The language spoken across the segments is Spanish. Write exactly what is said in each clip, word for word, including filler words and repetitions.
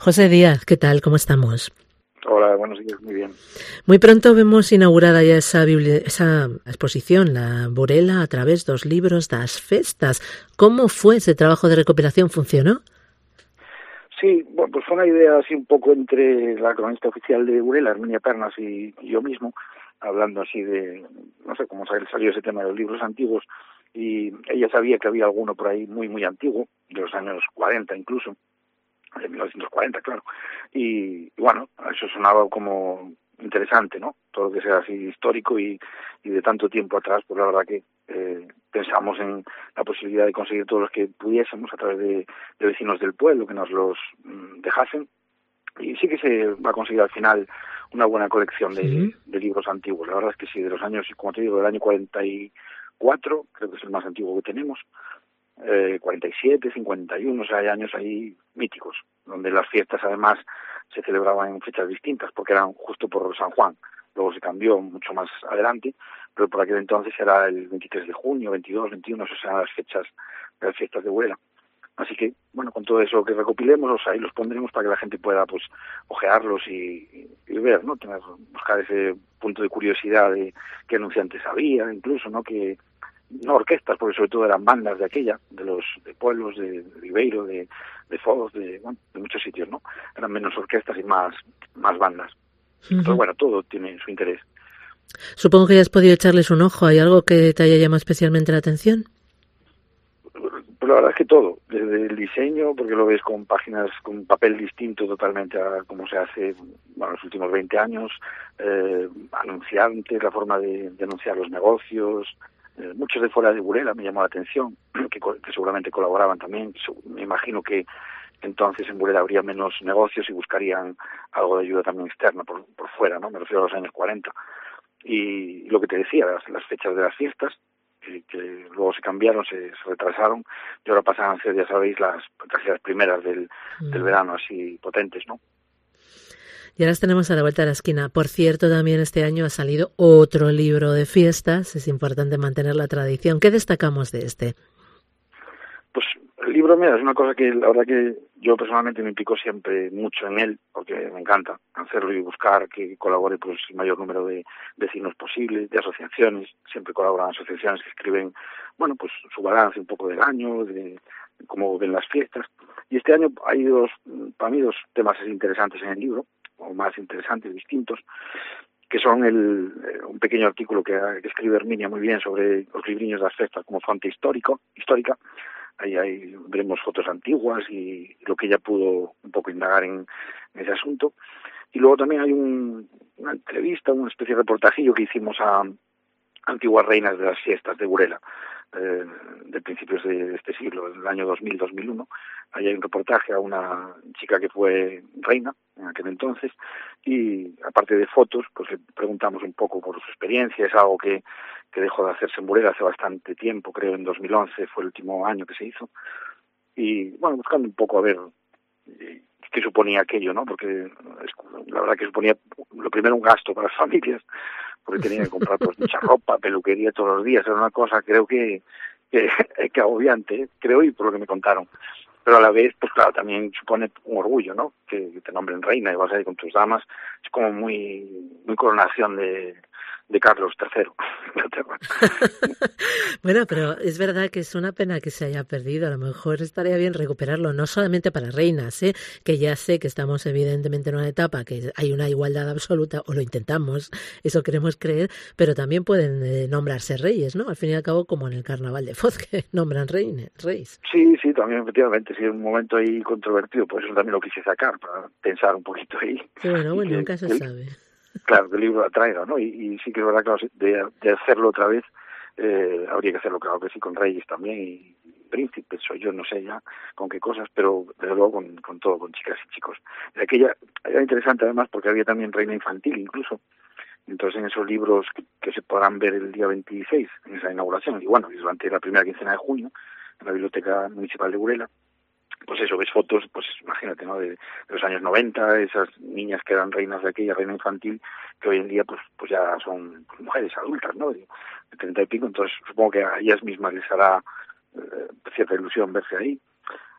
José Díaz, ¿qué tal? ¿Cómo estamos? Hola, buenos días, muy bien. Muy pronto vemos inaugurada ya esa, bibli- esa exposición, la Burela, a través dos libros das festas. ¿Cómo fue ese trabajo de recopilación? ¿Funcionó? Sí, bueno, pues fue una idea así un poco entre la cronista oficial de Burela, Herminia Pernas, y, y yo mismo, hablando así de, no sé cómo salió ese tema de los libros antiguos, y ella sabía que había alguno por ahí muy, muy antiguo, de los años cuarenta incluso, de mil novecientos cuarenta, claro, y, y bueno, eso sonaba como interesante, ¿no? Todo lo que sea así histórico y, y de tanto tiempo atrás, pues la verdad que eh, pensamos en la posibilidad de conseguir todos los que pudiésemos a través de, de vecinos del pueblo que nos los mm, dejasen, y sí que se va a conseguir al final una buena colección de, Sí. de libros antiguos. La verdad es que sí, de los años, como te digo, del año cuarenta y cuatro, creo que es el más antiguo que tenemos, eh, cuarenta y siete, cincuenta y uno, o sea, hay años ahí míticos, donde las fiestas además se celebraban en fechas distintas, porque eran justo por San Juan. Luego se cambió mucho más adelante, pero por aquel entonces era el veintitrés de junio, veintidós, veintiuno, o sea, las fechas de las fiestas de Burela. Así que, bueno, con todo eso que recopilemos, o sea, ahí los pondremos para que la gente pueda, pues, ojearlos y, y ver, ¿no? Tener, buscar ese punto de curiosidad de qué anunciantes había, incluso, ¿no? Que no orquestas, porque sobre todo eran bandas de aquella, de los de pueblos, de, de Ribeiro, de, de Foz, de, bueno, de muchos sitios, ¿no? Eran menos orquestas y más, más bandas. Entonces, Uh-huh. bueno, todo tiene su interés. Supongo que ya has podido echarles un ojo. ¿Hay algo que te haya llamado especialmente la atención? Pues la verdad es que todo, desde el diseño, porque lo ves con páginas, con un papel distinto totalmente a como se hace, bueno, los últimos veinte años, eh, anunciantes, la forma de, de anunciar los negocios, eh, muchos de fuera de Burela me llamó la atención, que, que seguramente colaboraban también. Me imagino que entonces en Burela habría menos negocios y buscarían algo de ayuda también externa por, por fuera, ¿no? Me refiero a los años cuarenta. Y lo que te decía, las, las fechas de las fiestas, que, que luego se cambiaron, se, se retrasaron, y ahora pasan a ser, ya sabéis, las casi las primeras del, mm. del verano, así potentes, ¿no? Y ahora las tenemos a la vuelta de la esquina. Por cierto, también este año ha salido otro libro de fiestas. Es importante mantener la tradición. ¿Qué destacamos de este? Pues el libro, mira, es una cosa que la verdad que yo personalmente me implico siempre mucho en él, porque me encanta hacerlo y buscar que colabore pues el mayor número de vecinos posible, de asociaciones. Siempre colaboran asociaciones que escriben, bueno, pues su balance un poco del año, de, de cómo ven las fiestas. Y este año hay dos, para mí, dos temas interesantes en el libro, o más interesantes, distintos, que son el, un pequeño artículo que, que escribe Herminia muy bien sobre los libriños de las fiestas como fuente histórico, histórica. Ahí, ahí veremos fotos antiguas y lo que ella pudo un poco indagar en, en ese asunto. Y luego también hay un, una entrevista, una especie de reportajillo que hicimos a antiguas reinas de las fiestas de Burela, eh, de principios de este siglo, del año dos mil, dos mil uno. Ahí hay un reportaje a una chica que fue reina en aquel entonces, y aparte de fotos, pues le preguntamos un poco por su experiencia. Es algo que, que dejó de hacerse en Burela hace bastante tiempo, creo en dos mil once fue el último año que se hizo, y bueno, buscando un poco a ver eh, qué suponía aquello, ¿no? Porque es, la verdad que suponía lo primero un gasto para las familias, porque tenían que comprar pues mucha ropa, peluquería todos los días. Era una cosa, creo que, que, que agobiante, creo, y por lo que me contaron. Pero a la vez, pues claro, también supone un orgullo, ¿no? Que, que te nombren reina y vas ahí con tus damas. Es como muy, muy coronación de, de Carlos tercero. Bueno, pero es verdad que es una pena que se haya perdido. A lo mejor estaría bien recuperarlo, no solamente para reinas, ¿eh? Que ya sé que estamos evidentemente en una etapa que hay una igualdad absoluta, o lo intentamos, eso queremos creer, pero también pueden eh, nombrarse reyes, ¿no? Al fin y al cabo, como en el carnaval de Foz, que nombran reines, reyes. Sí, sí, también efectivamente, sí, un momento ahí controvertido, por eso también lo quise sacar, para pensar un poquito ahí. Sí, bueno, Y bueno, que, nunca se que, sabe. claro, que el libro atraiga, ¿no? Y, y sí que es verdad que de, de hacerlo otra vez, eh, habría que hacerlo, claro que sí, con reyes también y príncipes, o yo no sé ya con qué cosas, pero desde luego con, con todo, con chicas y chicos. De aquella era interesante además porque había también reina infantil incluso. Entonces en esos libros que, que se podrán ver el día veintiséis, en esa inauguración, y bueno, durante la primera quincena de junio, en la Biblioteca Municipal de Burela, pues eso, ves fotos, pues imagínate, ¿no? De, de los años noventa, esas niñas que eran reinas de aquella, reina infantil, que hoy en día pues pues ya son pues, mujeres adultas, ¿no? De, de treinta y pico, entonces supongo que a ellas mismas les hará eh, cierta ilusión verse ahí.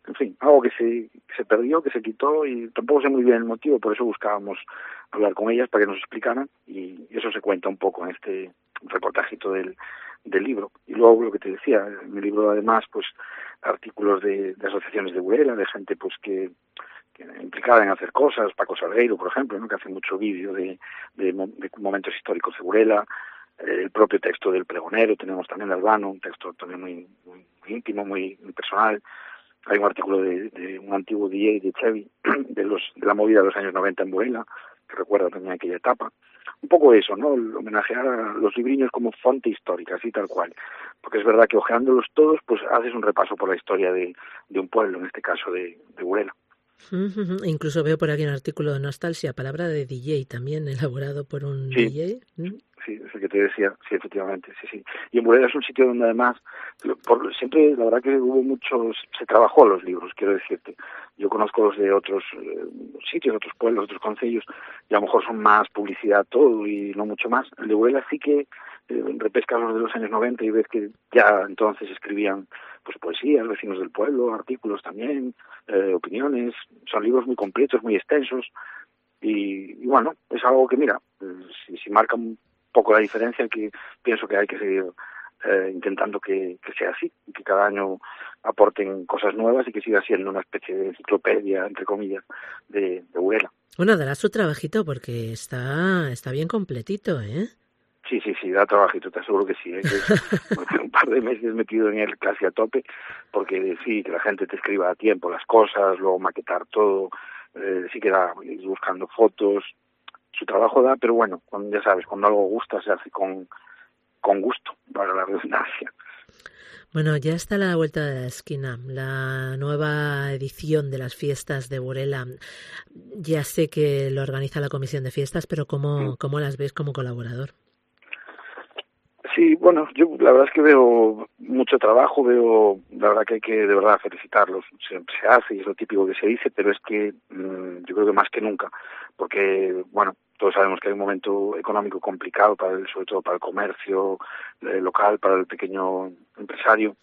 en fin, algo que se, que se perdió, que se quitó, y tampoco sé muy bien el motivo, por eso buscábamos hablar con ellas para que nos explicaran, y eso se cuenta un poco en este reportajito del, del libro. Y luego lo que te decía, en el libro además, pues artículos de, de asociaciones de Burela, de gente pues que, que implicada en hacer cosas, Paco Salgueiro, por ejemplo, ¿no?, que hace mucho vídeo de, de, de momentos históricos de Burela, eh, el propio texto del pregonero, tenemos también de Albano, un texto también muy, muy, muy íntimo, muy, muy personal. Hay un artículo de, de un antiguo D J de Chevy, de los de la movida de los años noventa en Burela, que recuerda también aquella etapa. Un poco eso, ¿no?, el homenajear a los libriños como fuente histórica, así tal cual. Porque es verdad que ojeándolos todos, pues haces un repaso por la historia de, de un pueblo, en este caso de, de Burela. Uh-huh. Incluso veo por aquí un artículo de nostalgia, palabra de D J también, elaborado por un sí. D J. ¿Mm? Sí, es el que te decía, sí, efectivamente, sí, sí. Y en Burela es un sitio donde además, por, siempre, la verdad que hubo muchos, se trabajó los libros, quiero decirte. Yo conozco los de otros eh, sitios, otros pueblos, otros concellos, y a lo mejor son más publicidad todo y no mucho más. El de Burela sí que eh, repescas los de los años noventa y ves que ya entonces escribían pues poesías, vecinos del pueblo, artículos también, eh, opiniones. Son libros muy completos, muy extensos, y, y bueno, es algo que, mira, si, si marca un poco la diferencia, que pienso que hay que seguir eh, intentando que, que sea así, y que cada año aporten cosas nuevas y que siga siendo una especie de enciclopedia, entre comillas, de, de Burela. Bueno, dará su trabajito porque está está bien completito, ¿eh? Sí, sí, sí, da trabajito, te aseguro que sí, ¿eh? Que es un par de meses metido en él casi a tope, porque sí, que la gente te escriba a tiempo las cosas, luego maquetar todo, eh, sí que da, ir buscando fotos. Su trabajo da, pero bueno, cuando, ya sabes, cuando algo gusta se hace con, con gusto, para la redundancia. Bueno, ya está a la vuelta de la esquina, la nueva edición de las fiestas de Burela. Ya sé que lo organiza la Comisión de Fiestas, pero ¿cómo, cómo las ves como colaborador? Sí, bueno, yo la verdad es que veo mucho trabajo, veo, la verdad que hay que de verdad felicitarlos. Se, se hace y es lo típico que se dice, pero es que mmm, yo creo que más que nunca, porque, bueno, todos sabemos que hay un momento económico complicado, para el, sobre todo para el comercio eh, local, para el pequeño empresario,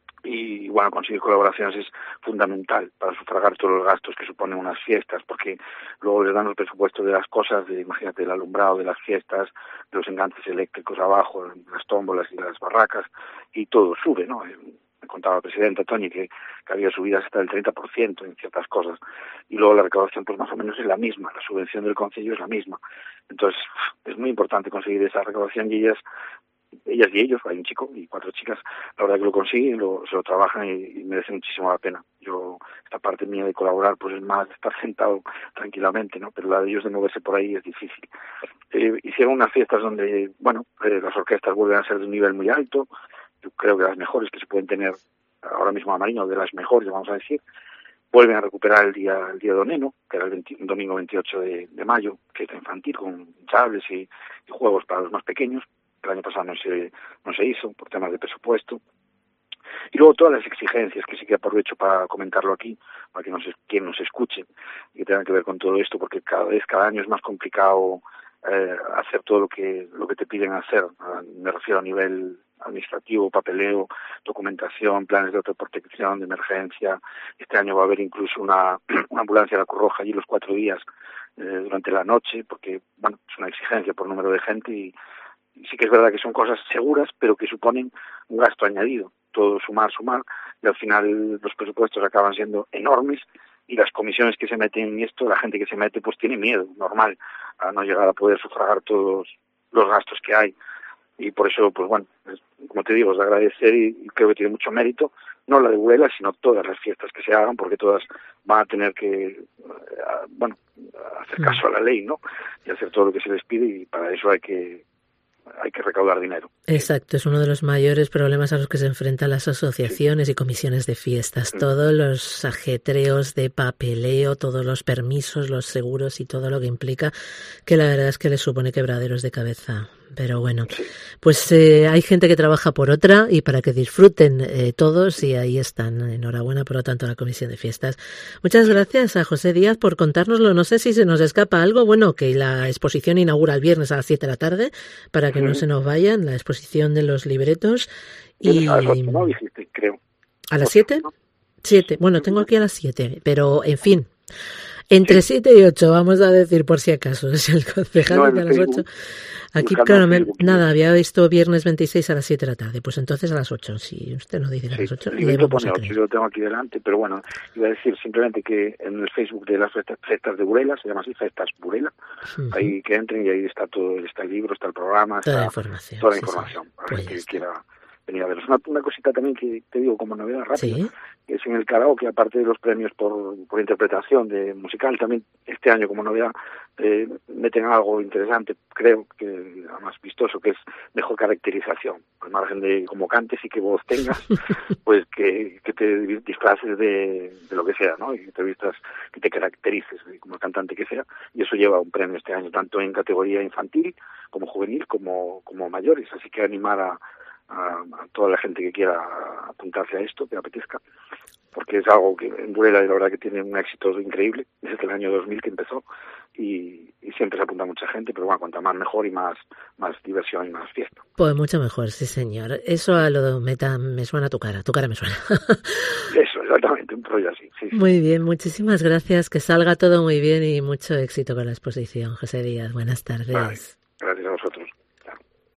y bueno, conseguir colaboraciones es fundamental para sufragar todos los gastos que suponen unas fiestas, porque luego les dan el presupuesto de las cosas, de, imagínate, el alumbrado de las fiestas, de los enganches eléctricos abajo, las tómbolas y las barracas, y todo sube, ¿no? Me contaba el presidente Toñi que, que había subidas hasta el treinta por ciento en ciertas cosas, y luego la recaudación pues más o menos es la misma, la subvención del concello es la misma. Entonces es muy importante conseguir esa recaudación, y ellas ellas y ellos, hay un chico y cuatro chicas, la verdad que lo consiguen, lo, se lo trabajan y, y merece muchísimo la pena. Yo, esta parte mía de colaborar, pues es más estar sentado tranquilamente, ¿no? Pero la de ellos de moverse por ahí es difícil. Eh, hicieron unas fiestas donde, bueno, eh, las orquestas vuelven a ser de un nivel muy alto, yo creo que las mejores que se pueden tener ahora mismo a Mariño, de las mejores, vamos a decir. Vuelven a recuperar el día el día Doneno, que era el veinte, domingo veintiocho de, de mayo, que era infantil, con chables y, y juegos para los más pequeños. El año pasado no se, no se hizo por temas de presupuesto. Y luego todas las exigencias, que sí que aprovecho para comentarlo aquí, para que nos, quien nos escuche, y que tengan que ver con todo esto, porque cada vez, cada año es más complicado eh, hacer todo lo que lo que te piden hacer. Me refiero a nivel administrativo, papeleo, documentación, planes de autoprotección, de emergencia. Este año va a haber incluso una, una ambulancia de la Cruz Roja allí los cuatro días eh, durante la noche, porque bueno, es una exigencia por número de gente, y sí que es verdad que son cosas seguras, pero que suponen un gasto añadido. Todo sumar, sumar, y al final los presupuestos acaban siendo enormes, y las comisiones que se meten en esto, la gente que se mete, pues tiene miedo, normal, a no llegar a poder sufragar todos los gastos que hay. Y por eso, pues bueno, es, como te digo, es de agradecer, y, y creo que tiene mucho mérito, no la de Burela, sino todas las fiestas que se hagan, porque todas van a tener que, uh, bueno, hacer caso a la ley, ¿no? Y hacer todo lo que se les pide, y para eso hay que hay que recaudar dinero. Exacto, es uno de los mayores problemas a los que se enfrentan las asociaciones sí. y comisiones de fiestas. Mm. Todos los ajetreos de papeleo, todos los permisos, los seguros y todo lo que implica, que la verdad es que les supone quebraderos de cabeza. Pero bueno, sí. pues eh, hay gente que trabaja por otra y para que disfruten eh, todos, y ahí están. Enhorabuena, por lo tanto, a la Comisión de Fiestas. Muchas gracias a José Díaz por contárnoslo. No sé si se nos escapa algo. Bueno, que la exposición inaugura el viernes a las siete de la tarde, para que uh-huh. no se nos vayan, la exposición de los libretos. Y a las ocho, ¿no? Dijiste, creo. ¿A las siete? Siete. Bueno, tengo aquí a las siete, pero en fin. Entre siete y ocho, vamos a decir por si acaso. Es el concejal no, de a las ocho. Aquí, claro, me, nada, había visto viernes veintiséis a las siete de la tarde. Pues entonces a las ocho. Si usted no dice a las ocho, sí, le vamos a creer. Yo lo tengo aquí delante, pero bueno, iba a decir simplemente que en el Facebook de las festas, festas de Burela, se llama así, Festas Burela, uh-huh. Ahí que entren y ahí está todo, está el libro, está el programa, toda está la información. Toda la sí, información, sí. para pues el que quiera venir a ver. Una, una cosita también que te digo como novedad rápida. ¿Sí? Es en el karaoke, aparte de los premios por, por interpretación de musical, también este año como novedad eh, meten algo interesante, creo que además vistoso, que es mejor caracterización, al margen de cómo cantes y qué voz tengas, pues que, que te disfraces de, de lo que sea, ¿no? Y que te vistas, que te caracterices como cantante que sea, y eso lleva un premio este año, tanto en categoría infantil como juvenil como, como mayores, así que animar a A, a toda la gente que quiera apuntarse a esto, que apetezca, porque es algo que en Burela la verdad que tiene un éxito increíble desde el año dos mil que empezó y, y siempre se apunta mucha gente, pero bueno, cuanta más mejor y más más diversión y más fiesta. Pues mucho mejor, sí señor. Eso a lo de meta me suena a tu cara, tu cara me suena. Eso, exactamente, un rollo así. Sí, sí. Muy bien, muchísimas gracias, que salga todo muy bien y mucho éxito con la exposición, José Díaz. Buenas tardes. Vale.